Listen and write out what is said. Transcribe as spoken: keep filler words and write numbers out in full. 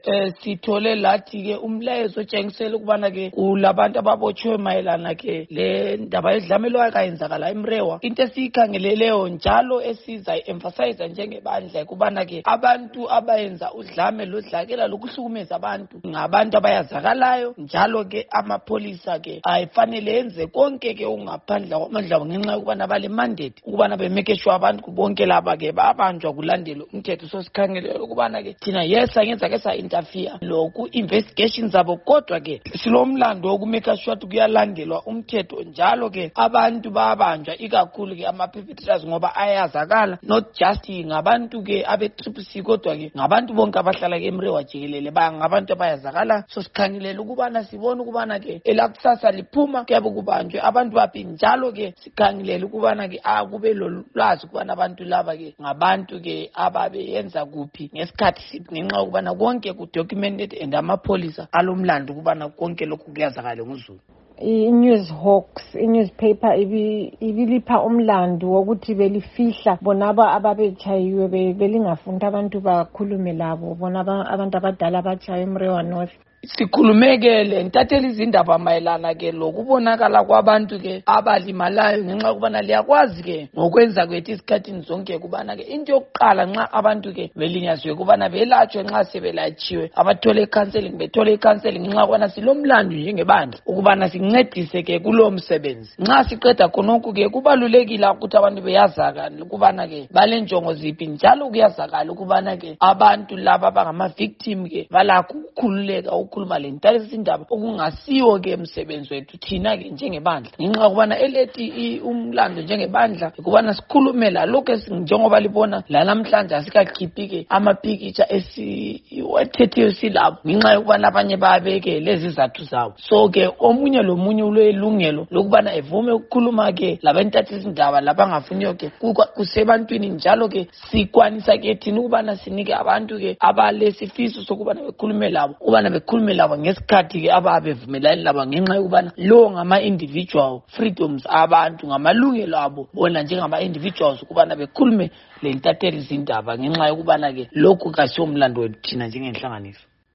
eh sithole lathi ke umlayezo otshengisela ukubana ke kulabantu ababotshwe mayelana ke le ndaba yedlamelwayo kayenzakala eMrewa. Into esiyikhangeleleyo njalo esiza emphasize njengebandla kubana ke abantu abayenza udlame lodlakela lokuhlukumeza abantu ngabantu abayazakalayo, njalo ke amapolisa ke ayifanele yenze konke ke ungaphandla kwamandla ngenxa ukubana bale mandate ukubana bemeke sure abantu bonke laba ke babanjwa kulandela umthetho. So sikhangelele ukubana ke thina yes angenza ke sa interfere loku investigation zabo, kodwa ke silomlando wokumeka sure ukuthi kuyalandelwa umthetho njalo ke abantu babanjwa ikakhulu ke ama perpetrators ngoba ayazakala, not just ngabantu ke abe triple C kodwa ke ngabantu bonke abahlala ke eMrewa jikelele ba ngabantu abayazakala. So sikhangelele ukubana sibone ukubana ke elakusasa liphuma kuyabe kubanjwe abantu baphi, njalo ke sikhangelele ukubana ke akube lolwazi ukubana abantu laba ke ngabantu ke ababeyenza kuphi ngesikhathi siphi, ngenxa ukubana konke ku documented and amapolisa alomlando ukubana konke lokhu kuyazakala ngozulu. I-News Hawks, i-newspaper ibilipha umlando wokuthi belifihla bonaba ababechayiwe belingafunda abantu bakhulume labo bona abantu abadala abachayiwe eMrewa North. Sikhulumekele ntathela izindaba mayelana ke lokubonakala kwabantu ke abalimalayo ngenxa ukubana liyakwazi ke ngokwenza kwethu isikhathini zonke kubana ke into yokuqala nxa abantu ke belinyazwe kubana belatshwe nxa sebelatshiwe abathole counseling bethole counseling ngenxa ukubana silomlando njengebandla ukubana sincedise ke kulo msebenzi. Nxa siqeda khonokho ke kubalulekile ukuthi abantu beyazakala ukubana ke balenjongo ziphi, njalo kuyazakala ukubana ke abantu laba abangama victim ke balakho ukukhululeka ukukhuluma le ntalo izindaba okungasiwo ke emsebenzi wethu thina ke njengebandla, ngenxa ukubana elethi umlando njengebandla ukubana sikhulumela lokho njengoba libona la namhlanje asikakhiphi ke amapicture esiwathethiyo silapho ngenxa ukubana abanye babeke lezi zathu zabo. So ke omunye lomunye ulelungelo lokubana evume ukukhuluma ke labantatha izindaba labangafuniyo ke kusebantwini, njalo ke sikwanisa ke thina ukubana sinike abantu ke abalesifiso sokubana bekhulume labo ukubana bekhulume labo ngesikhathi ke ababevumelani labo, ngenxa ukubana lo ngama individual freedoms abantu ngamalungelo abo bona njengama individuals ukubana bekhulume le ntatheli izindaba, ngenxa ukubana ke lokhu kasiyomlando wethu thina njengenhlanganiso.